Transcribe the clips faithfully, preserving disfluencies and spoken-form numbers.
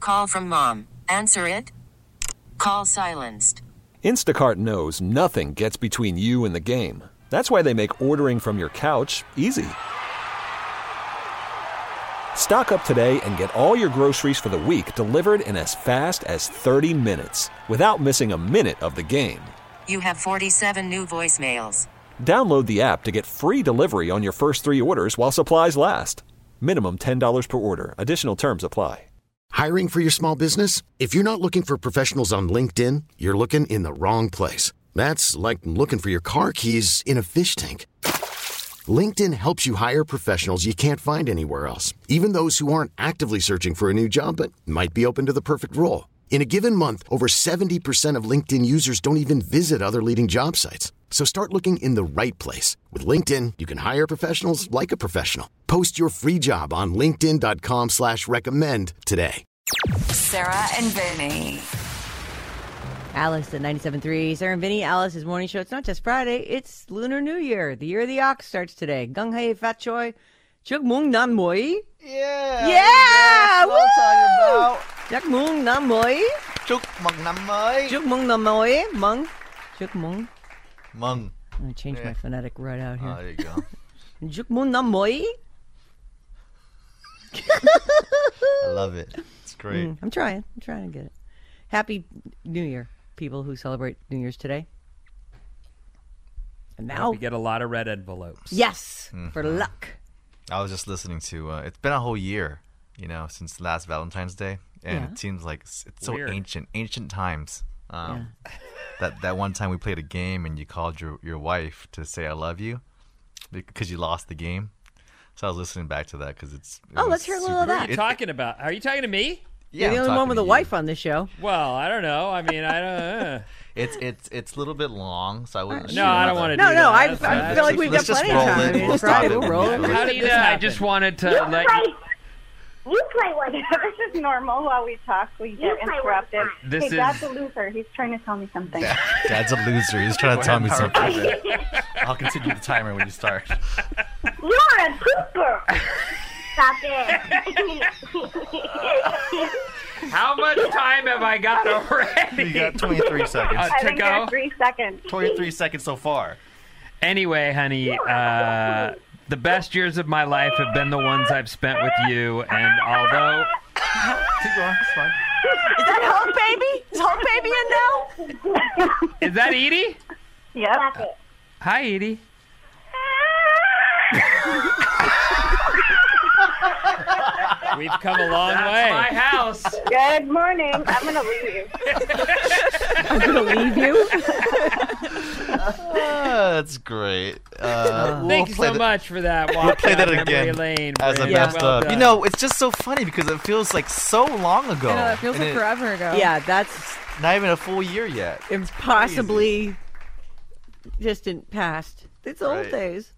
Call from mom. Answer it. Call silenced. Instacart knows nothing gets between you and the game. That's why they make ordering from your couch easy. Stock up today and get all your groceries for the week delivered in as fast as thirty minutes without missing a minute of the game. You have forty-seven new voicemails. Download the app to get free delivery on your first three orders while supplies last. Minimum ten dollars per order. Additional terms apply. Hiring for your small business? If you're not looking for professionals on LinkedIn, you're looking in the wrong place. That's like looking for your car keys in a fish tank. LinkedIn helps you hire professionals you can't find anywhere else, even those who aren't actively searching for a new job but might be open to the perfect role. In a given month, over seventy percent of LinkedIn users don't even visit other leading job sites. So start looking in the right place. With LinkedIn, you can hire professionals like a professional. Post your free job on linkedin.com slash recommend today. Sarah and Vinny. Alice at ninety-seven point three. Sarah and Vinny, Alice's morning show. It's not just Friday, it's Lunar New Year. The year of the ox starts today. Gung hei fat choi. Chuk mung nam moi. Yeah. Yeah. That's what I'm talking about. Chuk mung nam moi. Chúc mừng năm mới. Chuk mung nam moi. Mung. Chuk mung. Mung. I'm going to change Yeah. my phonetic right out here. Oh, there you go. Chuk mung nam moi. I love it. It's great. Mm, I'm trying. I'm trying to get it. Happy New Year, people who celebrate New Year's today. And now, we get a lot of red envelopes. yes, Mm-hmm. for luck. I was just listening to, uh, it's been a whole year, you know, since last Valentine's Day. And Yeah. it seems like it's, it's so Weird. ancient, ancient times. Um, that, that one time we played a game and you called your, your wife to say I love you because you lost the game. So I was listening back to that because it's. it Oh, was let's hear a little super- of that. What are you It- talking about? Are you talking to me? yeah, You're the I'm only one talking with to a you. wife on this show. Well, I don't know. I mean, I don't. Uh. It's it's it's a little bit long, so I wouldn't. No, I don't want to. No, do no, that. I, That's I not- feel like we've Let's got just plenty roll of time. it. I mean, We'll it's stop Friday. it We'll when roll we it. finish. How do you This know? I happened. just wanted to You let play. you. You play one. this is normal while we talk. We You get play one. interrupted. This hey, is- Dad's a loser. He's trying to tell me something. Dad's a loser. He's trying to tell me ahead, something. I'll continue the timer when you start. You're a pooper. Stop it. How much time have I got already? You got twenty-three seconds. Uh, I to think go. there's three seconds. twenty-three seconds so far. Anyway, honey, uh, the best years of my life have been the ones I've spent with you, and although Keep going. It's fine. Is that Hope Baby? Is Hope Baby in now? is that Edie? Yep. Stop it. Hi, Edie. We've come a long That's way. my house. Good morning. I'm going to leave you. I'm going to leave you? Ah, that's great. Uh, we'll Thank you play so the- much for that. We'll walk play that down memory again lane, as a Brandon. best Well of. done. You know, it's just so funny because it feels like so long ago. I know, it feels And like it- forever ago. Yeah, that's Not even a full year yet. it's possibly distant past. It's old Right. days.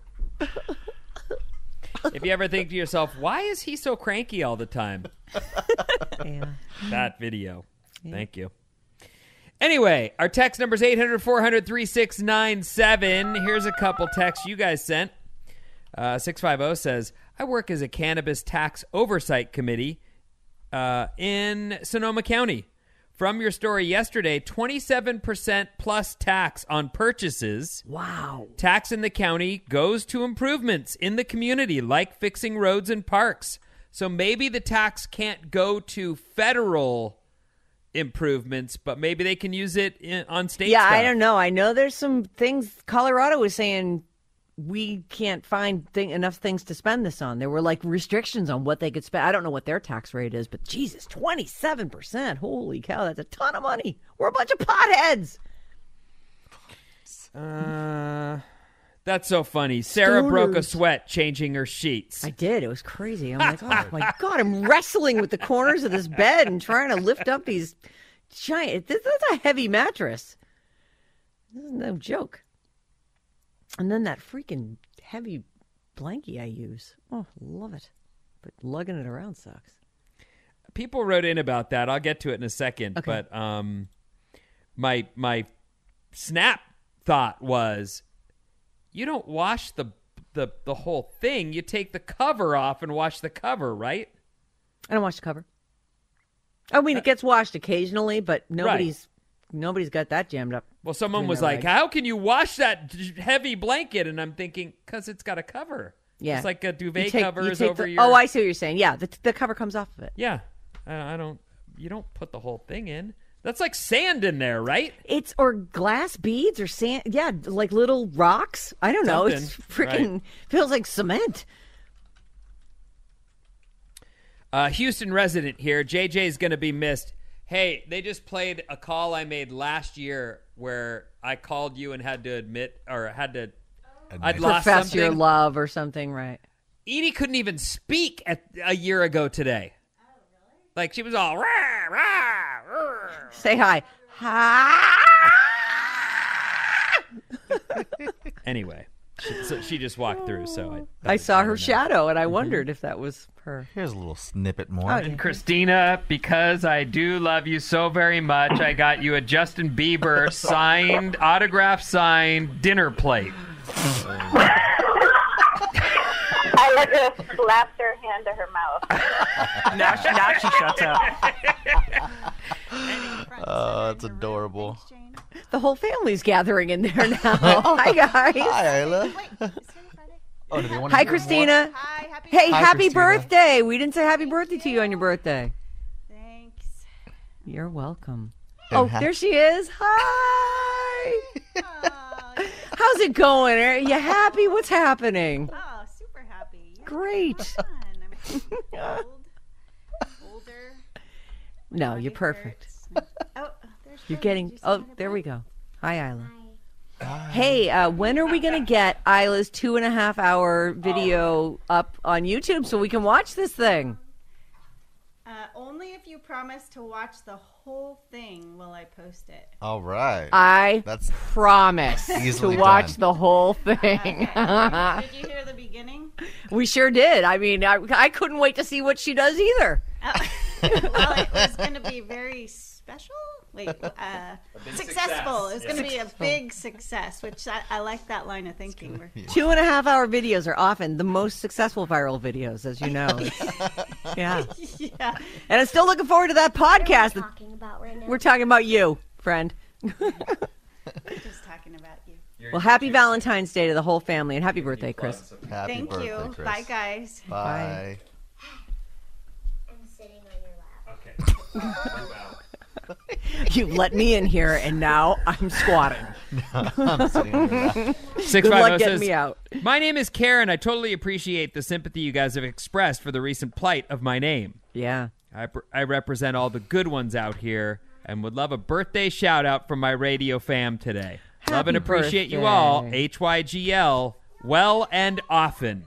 If you ever think to yourself, why is he so cranky all the time? Yeah. That video. Thank you. Anyway, our text number is eight hundred, four hundred, thirty-six ninety-seven. Here's a couple texts you guys sent. Uh, six five zero says, I work as a cannabis tax oversight committee uh, in Sonoma County. From your story yesterday, twenty-seven percent plus tax on purchases. Wow. Tax in the county goes to improvements in the community, like fixing roads and parks. So maybe the tax can't go to federal improvements, but maybe they can use it in, on state Yeah, stuff. I don't know. I know there's some things Colorado was saying we can't find thing, enough things to spend this on. There were like restrictions on what they could spend. I don't know what their tax rate is, but Jesus, twenty-seven percent. Holy cow, that's a ton of money. We're a bunch of potheads. Uh, that's so funny. Sarah broke a Stoners. sweat changing her sheets. I did. It was crazy. I'm like, oh my God, I'm wrestling with the corners of this bed and trying to lift up these giant. This, that's a heavy mattress. This is no joke. And then that freaking heavy blankie I use. Oh, love it. But lugging it around sucks. People wrote in about that. I'll get to it in a second. Okay. But um, my my snap thought was, you don't wash the the the whole thing. You take the cover off and wash the cover, right? I don't wash the cover. I mean, it gets washed occasionally, but nobody's nobody's got that jammed up. Well, someone between was their like, legs. how can you wash that heavy blanket? And I'm thinking, because it's got a cover. Yeah. It's like a duvet You take- you covers take over the- your... Oh, I see what you're saying. Yeah, the, the cover comes off of it. Yeah. I, I don't... You don't put the whole thing in. That's like sand in there, right? It's or glass beads or sand. Yeah, like little rocks. I don't know. It's Something, freaking right. feels like cement. Uh, Houston resident here. J J's going to be missed. Hey, they just played a call I made last year where I called you and had to admit, or had to, I'd lost Profess something. your love or something, right? Edie couldn't even speak at, a year ago today. Like, she was all, rah, rah, rah. Say hi. Hi. Anyway, she, so she just walked through, so I, I saw her don't know. shadow, and I wondered if that was her. Here's a little snippet more. Oh, And Christina, because I do love you so very much, I got you a Justin Bieber signed, autograph signed dinner plate. I like to slap her hand to her mouth. Now she, now she shuts up. Oh, that's adorable. The whole family's gathering in there now. Hi, guys. Hi, Isla. Oh, do they want to Hi, hear Christina. Hi, happy Hey, Hi, happy Christina. birthday. We didn't say happy birthday to you on your birthday. Thanks. You're welcome. And Oh, ha- there she is. Hi. Oh, How's it going? Are you happy? What's happening? oh, super happy. Yeah, Great. fun. I'm old, older. No, body you're perfect. hurts. Oh, there's You're Shirley. getting. Did you say Oh, hi to there Bob? we go. Hi, Isla. Hey, uh, when are we going to get Isla's two and a half hour video up on YouTube so we can watch this thing? Uh, only if you promise to watch the whole thing will I post it. All right. I That's promise to easily watch done. the whole thing. Did you hear the beginning? We sure did. I mean, I, I couldn't wait to see what she does either. Oh. Well, it was going to be very special. Wait, uh, successful. It was going to be a big success, which I, I like that line of thinking. We're- Two and a half hour videos are often the most successful viral videos, as you know. It's- yeah. yeah. And I'm still looking forward to that podcast. that- talking about right now. We're talking about you, friend. We're just talking about you. Well, happy Valentine's Day to the whole family, and happy birthday, Chris. Happy Thank birthday, you. Chris. Bye, guys. Bye. I'm sitting on your lap. You let me in here, and now I'm squatting. I'm sitting on your lap. Six Good five luck zero getting says, me out. My name is Karen. I totally appreciate the sympathy you guys have expressed for the recent plight of my name. Yeah. I, pr- I represent all the good ones out here and would love a birthday shout out from my radio fam today. love and Happy appreciate you birthday. all. H Y G L, well and often.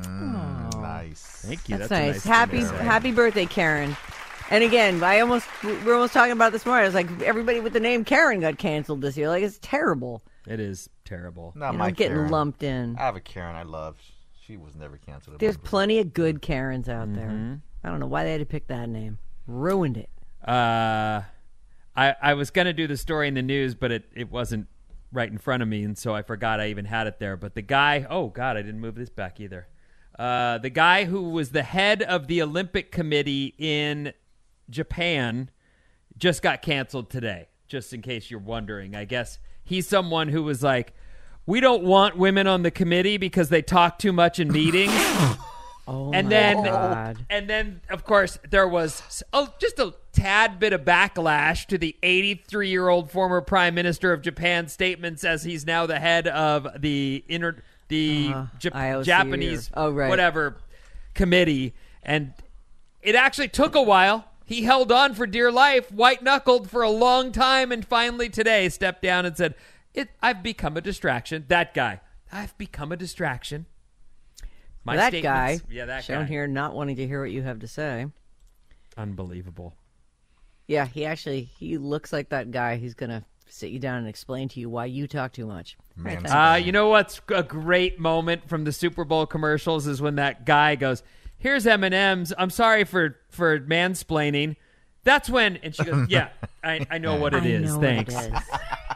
Mm, nice. Thank you. That's, That's, a nice. nice. Happy thing to say. happy birthday, Karen. And again, I almost we were almost talking about it this morning. I was like, everybody with the name Karen got canceled this year. Like, it's terrible. It is terrible. Not You my know, getting Karen. lumped in. I have a Karen I love. She was never canceled. at There's my birthday. plenty of good Karens out Mm-hmm. there. I don't know why they had to pick that name. Ruined it. Uh, I I was gonna do the story in the news, but it, it wasn't right in front of me, and so I forgot I even had it there. But the guy, oh God, I didn't move this back either. Uh, the guy who was the head of the Olympic Committee in Japan just got canceled today. Just in case you're wondering, I guess he's someone who was like, we don't want women on the committee because they talk too much in meetings. Oh and my then, God. and then, of course, there was a, just a tad bit of backlash to the eighty-three-year-old former prime minister of Japan's statements, as he's now the head of the inter, the Uh, Jap- I O C Japanese or- oh, right. whatever committee, and it actually took a while. He held on for dear life, white-knuckled for a long time, and finally today stepped down and said, "It, I've become a distraction." That guy, I've become a distraction. My that statements- guy, yeah, that shown guy. here not wanting to hear what you have to say. Unbelievable. Yeah, he actually, he looks like that guy who's going to sit you down and explain to you why you talk too much. Man, Uh, you know what's a great moment from the Super Bowl commercials is when that guy goes, "Here's M and M's. I'm sorry for, for mansplaining." That's when, and she goes, "Yeah, I, I know what it I is. know Thanks." What it is.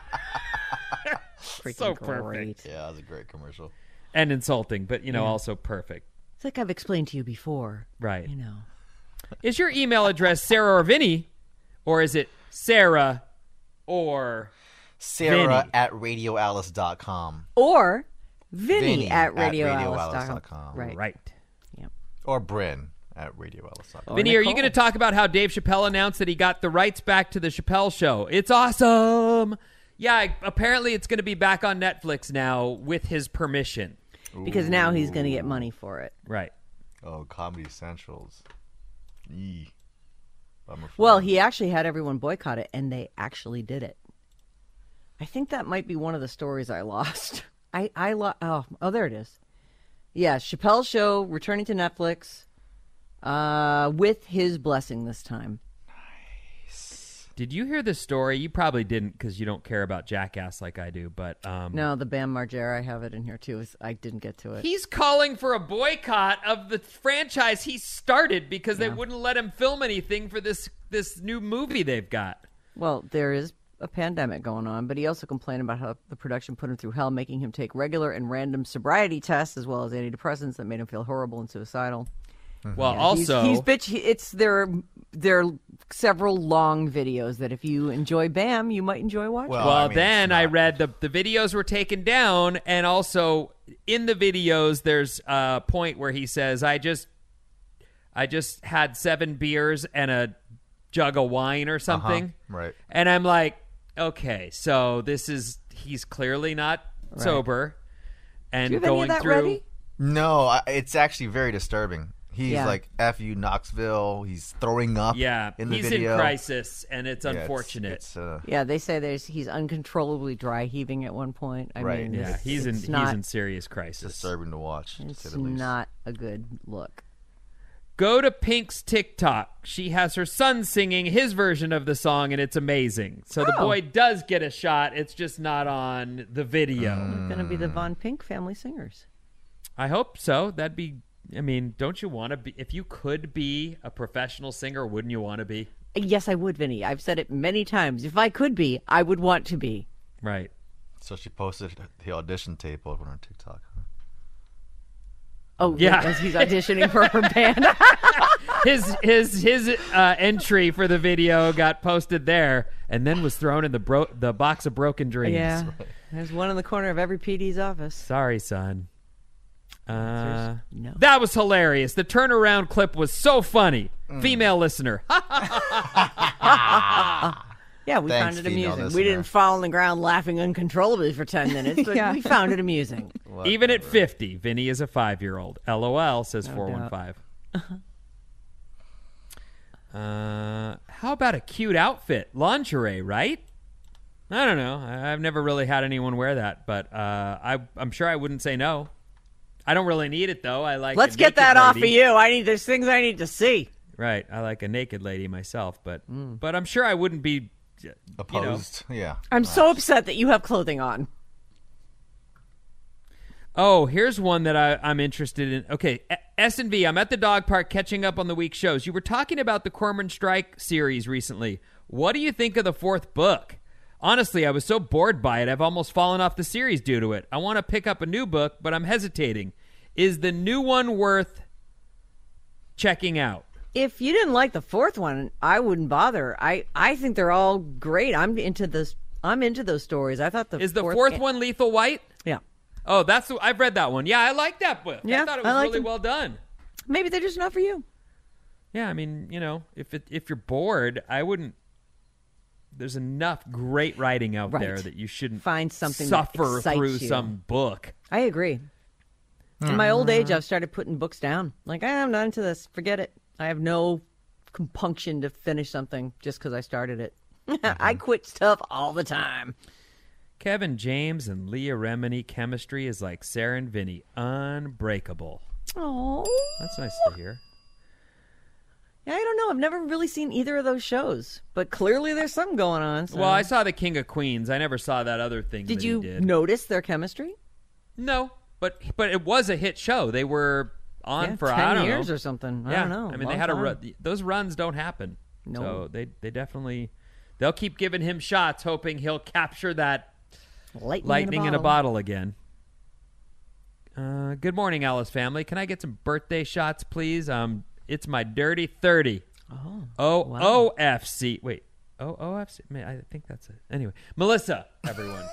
Freaking So great. perfect. Yeah, that was a great commercial. And insulting, but, you know, Yeah. also perfect. It's like I've explained to you before. Right. You know. Is your email address Sarah or Vinny Or is it Sarah or Sarah Vinny? at radio alice dot com. Or Vinny, Vinny at radio at alice radioalice dot dot com. com. Right. Right. Or Bryn at radio alice dot com. Vinny, are you going to talk about how Dave Chappelle announced that he got the rights back to the Chappelle Show? It's awesome. Yeah, I- apparently it's going to be back on Netflix now with his permission. Because now he's going to get money for it. Right. Oh, Comedy Central's. Yee. Bummer for Well, them. he actually had everyone boycott it, and they actually did it. I think that might be one of the stories I lost. I, I lo- oh, oh, there it is. Yeah, Chappelle's Show returning to Netflix uh, with his blessing this time. Did you hear the story? You probably didn't because you don't care about Jackass like I do. But um, No, the Bam Margera, I have it in here too. It's- I didn't get to it. he's calling for a boycott of the franchise he started because they wouldn't let him film anything for this this new movie they've got. Well, there is a pandemic going on, but he also complained about how the production put him through hell, making him take regular and random sobriety tests as well as antidepressants that made him feel horrible and suicidal. Well, Yeah, also, he's, he's bitch. he- It's there. There are several long videos that if you enjoy Bam, you might enjoy watching. Well, well, I mean, then it's I not- read the the videos were taken down, and also in the videos, there's a point where he says, "I just, I just had seven beers and a jug of wine or something," Uh-huh. Right. and I'm like, okay, so this is he's clearly not Right. sober, and Do you have any going of that through. ready? No, I, it's actually very disturbing. He's Yeah. like, F you, Knoxville. He's throwing up Yeah, in the he's video. in crisis, and it's Yeah, it's- unfortunate. It's, uh, Yeah, they say there's he's uncontrollably dry heaving at one point. I Right. mean, yeah, it's- he's in it's he's not, in serious crisis. disturbing to watch, to It's say the least. not a good look. Go to Pink's TikTok. She has her son singing his version of the song, and it's amazing. So the Oh. boy does get a shot. It's just not on the video. Mm. Going to be the Von Pink family singers. I hope so. That'd be, I mean, don't you want to be, if you could be a professional singer, wouldn't you want to be? Yes, I would, Vinny. I've said it many times. If I could be, I would want to be. Right. So she posted the audition tape over on TikTok. Huh? Oh, Yeah. as he's auditioning for her band. His his his uh, entry for the video got posted there, and then was thrown in the bro- the box of broken dreams. Yeah. There's one in the corner of every P D's office. Sorry, son. Uh, no. That was hilarious. The turnaround clip was so funny. Mm. Female listener. Yeah, we Thanks, found it female amusing. listener. We didn't fall on the ground laughing uncontrollably for ten minutes, but Yeah. we found it amusing. Even at fifty, Vinny is a five-year-old. LOL, says No four one five. Uh, how about a cute outfit? Lingerie, right? I don't know. I- I've never really had anyone wear that, but uh, I, I'm sure I wouldn't say no. I don't really need it, though. I like Let's a get naked that off of lady. you. I need there's things I need to see. Right. I like a naked lady myself, but Mm. but I'm sure I wouldn't be you know. Opposed. Yeah. I'm so upset that you have clothing on. Oh, here's one that I, I'm interested in. Okay, S and V, I'm at the dog park catching up on the week's shows. You were talking about the Cormoran Strike series recently. What do you think of the fourth book? Honestly, I was so bored by it, I've almost fallen off the series due to it. I want to pick up a new book, but I'm hesitating. Is the new one worth checking out? If you didn't like the fourth one, I wouldn't bother. I, I think they're all great. I'm into this. I'm into those stories. I thought the Is the fourth, fourth one Lethal White? Yeah. Oh, that's the, I've read that one. Yeah, I like that book. Yeah, I thought it I was liked really them. well done. Maybe they're just not for you. Yeah, I mean, you know, if it, if you're bored, I wouldn't. There's enough great writing out Right. there that you shouldn't Find something that suffer excites through you. some book. I agree. In my old age, I've started putting books down. Like, ah, I'm not into this. Forget it. I have no compunction to finish something just because I started it. I quit stuff all the time. Kevin James and Leah Remini chemistry is like Sarah and Vinny, unbreakable. Oh, That's nice to hear. yeah, I don't know. I've never really seen either of those shows, but clearly there's something going on. So. Well, I saw The King of Queens. I never saw that other thing. did that you he did. notice their chemistry? No, but but it was a hit show. They were on Yeah, for ten I don't years know. or something. I Yeah, don't know. I mean, they Long had a time. run. Those runs don't happen. No. So they they definitely they'll keep giving him shots, hoping he'll capture that lightning, lightning in a bottle. bottle again. Uh, good morning, Alice family. Can I get some birthday shots, please? Um, it's my dirty thirty. Oh, O wow. O F C. Wait, O O F C. I think that's it. Anyway, Melissa, everyone.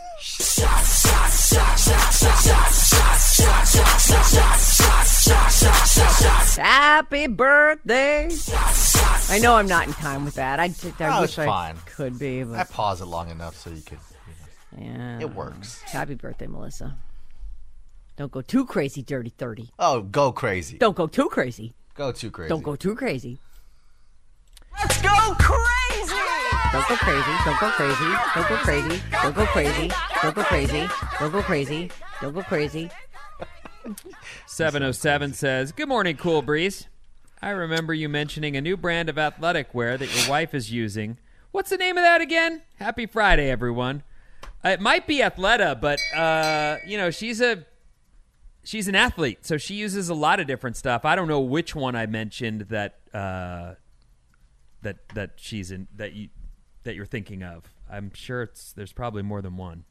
Happy birthday. I know I'm not in time with that. I, I Oh, wish it's I fine. could be. But I paused it long enough so you could. You know, yeah, it works. Happy birthday, Melissa. Don't go too crazy, dirty thirty. Oh, go crazy. Don't go too crazy. Go too crazy. Don't go too crazy. Let's go crazy! Don't go crazy. Don't go crazy. Don't go crazy. Don't go crazy. Don't go crazy. Don't go crazy. Don't go crazy. seven oh seven says, good morning, Cool Breeze. I remember you mentioning a new brand of athletic wear that your wife is using. What's the name of that again? Happy Friday, everyone. Uh, it might be Athleta, but, uh, you know, she's a she's an athlete, so she uses a lot of different stuff. I don't know which one I mentioned that uh, that that she's in that you that you're thinking of. I'm sure it's there's probably more than one.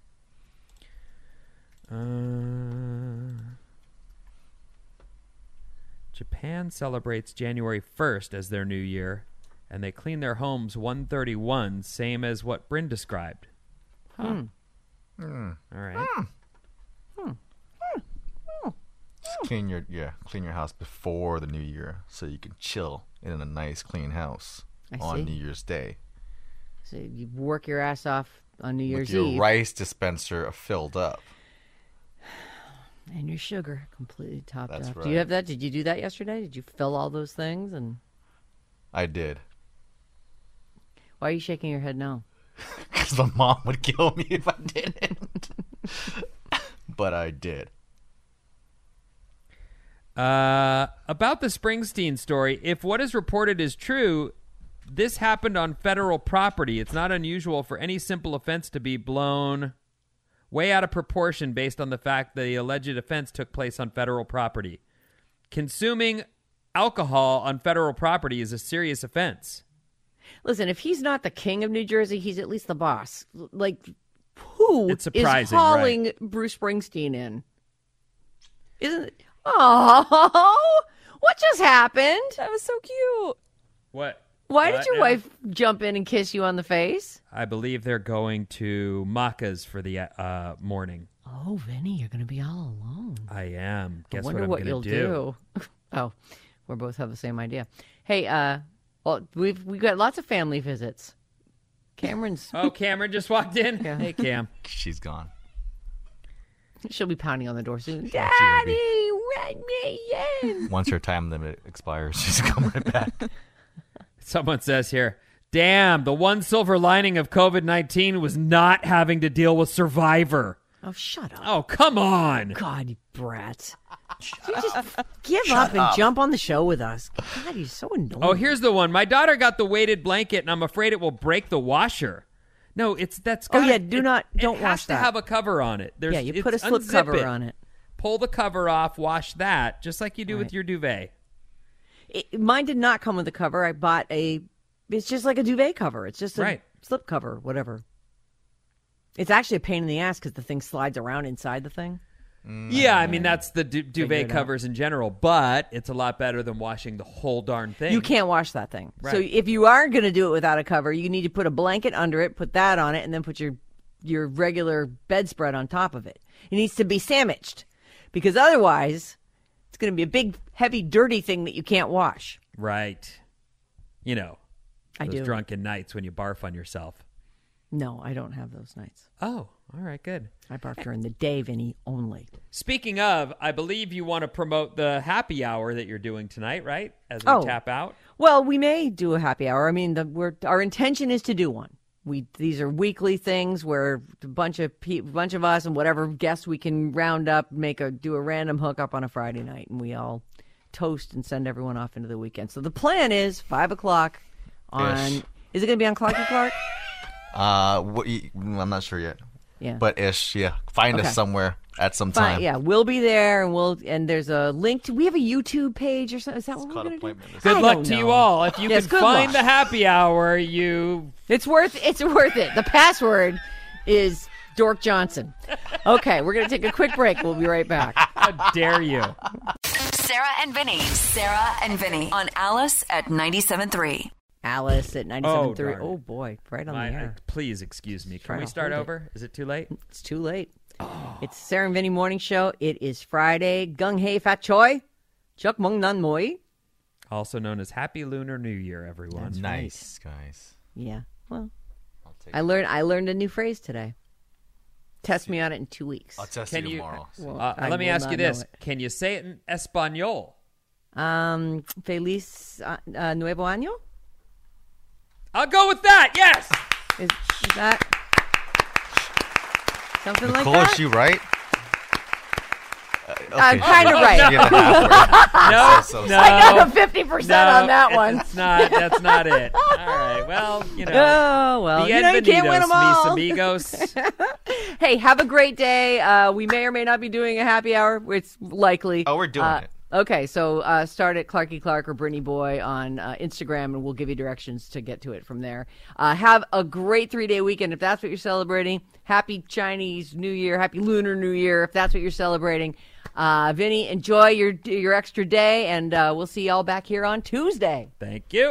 Uh, Japan celebrates January first as their new year, and they clean their homes one thirty-one, same as what Bryn described. Huh. Hmm. Mm. All right. Mm. Hmm. Just clean your yeah, clean your house before the new year so you can chill in a nice clean house I on see. New Year's Day. So you work your ass off on New Year's With your Eve. rice dispenser filled up. And your sugar completely topped That's off. right. Do you have that? Did you do that yesterday? Did you fill all those things? And I did. why are you shaking your head now? Because my mom would kill me if I didn't. But I did. Uh, about the Springsteen story, if what is reported is true, this happened on federal property. It's not unusual for any simple offense to be blown way out of proportion based on the fact that the alleged offense took place on federal property. Consuming alcohol on federal property is a serious offense. Listen, if he's not the king of New Jersey, he's at least the boss. Like, who It's is surprising, hauling right? Bruce Springsteen in? Isn't it? Oh, what just happened? That was so cute. What? Why What did your now? wife jump in and kiss you on the face? I believe they're going to Macca's for the uh, morning. Oh, Vinny, you're going to be all alone. I am. Guess I wonder what I'm what, gonna you'll do? do. Oh, we both have the same idea. Hey, uh, well, we've we've got lots of family visits. Cameron's. Oh, Cameron just walked in. Yeah. Hey, Cam. She's gone. She'll be pounding on the door soon. Yeah, she will be. Daddy, let me in. Once her time limit expires, she's coming right back. Someone says here, damn, the one silver lining of COVID nineteen was not having to deal with Survivor. Oh, shut up. Oh, come on. God, you brat. You just give Shut up and up. jump on the show with us. God, you're so annoying. Oh, here's the one. My daughter got the weighted blanket, and I'm afraid it will break the washer. No, it's that's. Oh, Gotta, yeah, do it- not- it don't has wash to that. have a cover on it. There's, Yeah, you it's- put a slip unzip cover it. on it. Pull the cover off, wash that, just like you do with Right. your duvet. It, mine did not come with a cover. I bought a. It's just like a duvet cover. It's just a Right. slip cover, whatever. It's actually a pain in the ass because the thing slides around inside the thing. Yeah, I mean that's the du- Figure duvet it out. covers in general, but it's a lot better than washing the whole darn thing. You can't wash that thing. So Right. if you are going to do it without a cover, you need to put a blanket under it, put that on it, and then put your your regular bedspread on top of it. It needs to be sandwiched because otherwise it's going to be a big, heavy, dirty thing that you can't wash. Right. You know, I those do. drunken nights when you barf on yourself. No, I don't have those nights. Oh, all right, good. I barf during the day, Vinny, only. Speaking of, I believe you want to promote the happy hour that you're doing tonight, right? As we Oh. tap out. Well, we may do a happy hour. I mean, the, we're, our intention is to do one. We these are weekly things where a bunch of pe- bunch of us and whatever guests we can round up, make a do a random hookup on a Friday night, and we all toast and send everyone off into the weekend. So the plan is five o'clock on. Ish. Is it going to be on Clarky Clark? Uh, what, y- I'm not sure yet. Yeah. But ish, yeah. Find Okay. us somewhere at some Fine, time. yeah, we'll be there, and we'll and there's a link to. We have a YouTube page or something. Is that what we're going to do? Good I luck don't to you know. all. If you Yes, can good find luck. the happy hour, you. It's worth it's worth it. The password is Dork Johnson. Okay, we're going to take a quick break. We'll be right back. How dare you? Sarah and Vinny. Sarah and Vinny on Alice at ninety-seven point three. Alice at ninety-seven point three. darn Oh, it. boy, right on My- the air. uh, please excuse me. Can Trying we to start hold it. over? Is it too late? It's too late. It's Sarah and Vinny Morning Show. It is Friday. Gung hei fat choi. Chuk mong nan moi. Also known as Happy Lunar New Year, everyone. That's Nice, guys. Yeah. Well, I'll take I learned I learned a new phrase today. Test me on it in two weeks. I'll test Can you you? tomorrow. Well, Uh, I let me will ask not you know this: it. Can you say it in Espanol? Um, Feliz uh, uh, Nuevo Año? I'll go with that. Yes. Is, is that something Nicole, like that? is she right? Uh, I'm okay, kind of she- right. she had a halfway. No, So- so no. sorry. I got a fifty percent No, on that it- one. It's not. That's not it. All right. Well, you know. Oh, well, you know you can't win them all. Mis amigos. Hey, have a great day. Uh, we may or may not be doing a happy hour. It's likely. Oh, we're doing Uh, it. Okay, so uh, start at Clarky Clark or Brittany Boy on uh, Instagram, and we'll give you directions to get to it from there. Uh, have a great three-day weekend if that's what you're celebrating. Happy Chinese New Year, Happy Lunar New Year if that's what you're celebrating. Uh, Vinny, enjoy your your extra day, and uh, we'll see y'all back here on Tuesday. Thank you.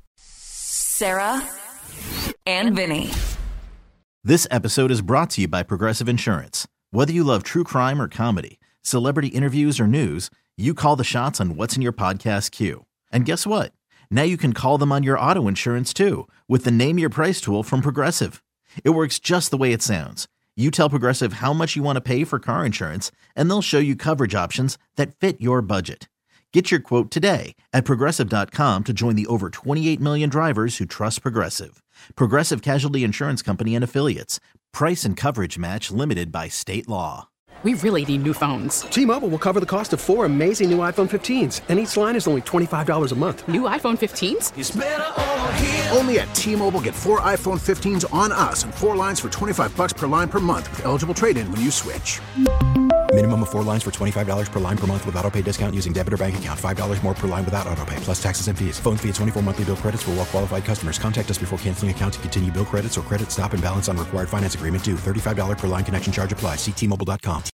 Sarah and Vinny. This episode is brought to you by Progressive Insurance. Whether you love true crime or comedy, celebrity interviews or news, you call the shots on what's in your podcast queue. And guess what? Now you can call them on your auto insurance too with the Name Your Price tool from Progressive. It works just the way it sounds. You tell Progressive how much you want to pay for car insurance, and they'll show you coverage options that fit your budget. Get your quote today at Progressive dot com to join the over twenty-eight million drivers who trust Progressive. Progressive Casualty Insurance Company and Affiliates. Price and coverage match limited by state law. We really need new phones. T-Mobile will cover the cost of four amazing new iPhone fifteens, and each line is only twenty-five dollars a month. New iPhone fifteens? It's better over here. Only at T-Mobile, get four iPhone fifteens on us and four lines for twenty-five bucks per line per month with eligible trade-in when you switch. Minimum of four lines for twenty-five dollars per line per month with autopay discount using debit or bank account. five dollars more per line without autopay, plus taxes and fees. Phone fee at twenty-four monthly bill credits for well-qualified customers. Contact us before canceling account to continue bill credits or credit stop and balance on required finance agreement due. thirty-five dollars per line connection charge applies. See T Mobile dot com.